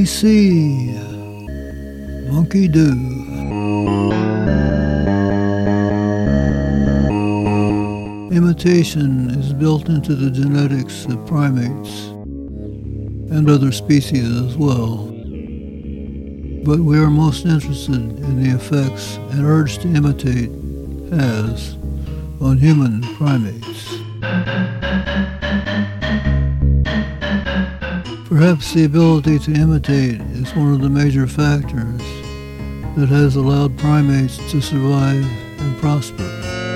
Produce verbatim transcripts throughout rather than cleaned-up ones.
see, monkey do. Imitation is built into the genetics of primates and other species as well. But we are most interested in the effects an urge to imitate has on human primates. Perhaps the ability to imitate is one of the major factors that has allowed primates to survive and prosper.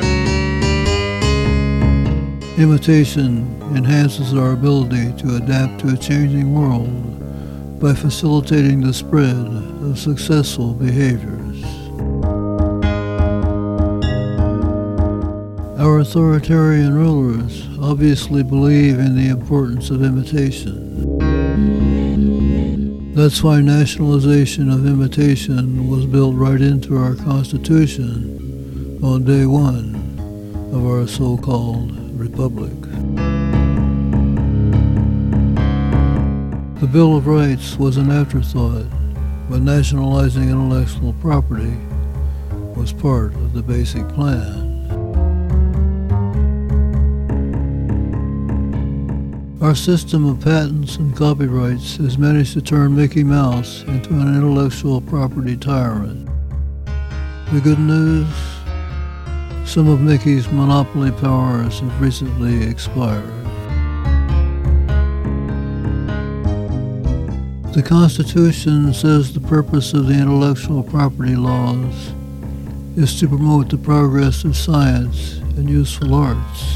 Imitation enhances our ability to adapt to a changing world by facilitating the spread of successful behaviors. Our authoritarian rulers obviously believe in the importance of imitation. That's why nationalization of imitation was built right into our Constitution on day one of our so-called republic. The Bill of Rights was an afterthought, but nationalizing intellectual property was part of the basic plan. Our system of patents and copyrights has managed to turn Mickey Mouse into an intellectual property tyrant. The good news? Some of Mickey's monopoly powers have recently expired. The Constitution says the purpose of the intellectual property laws is to promote the progress of science and useful arts.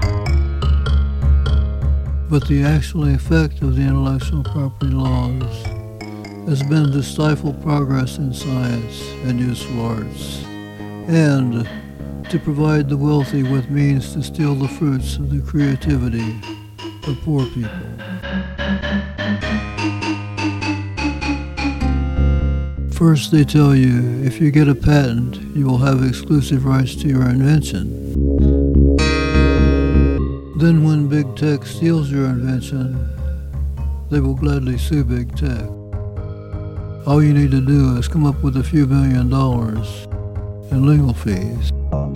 But the actual effect of the intellectual property laws has been to stifle progress in science and useful arts, and to provide the wealthy with means to steal the fruits of the creativity of poor people. First, they tell you if you get a patent, you will have exclusive rights to your invention. Then when Big Tech steals your invention, they will gladly sue Big Tech. All you need to do is come up with a few million dollars in legal fees.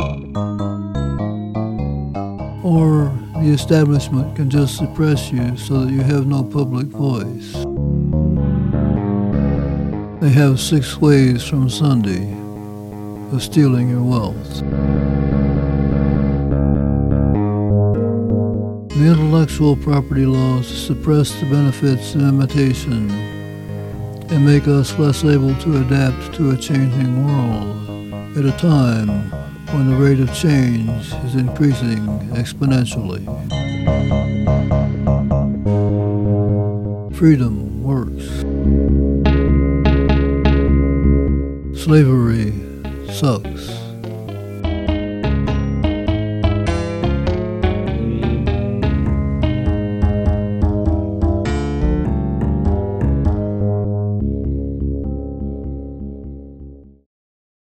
Or the establishment can just suppress you so that you have no public voice. They have six ways from Sunday of stealing your wealth. The intellectual property laws suppress the benefits of imitation and make us less able to adapt to a changing world at a time when the rate of change is increasing exponentially. Freedom works. Slavery sucks.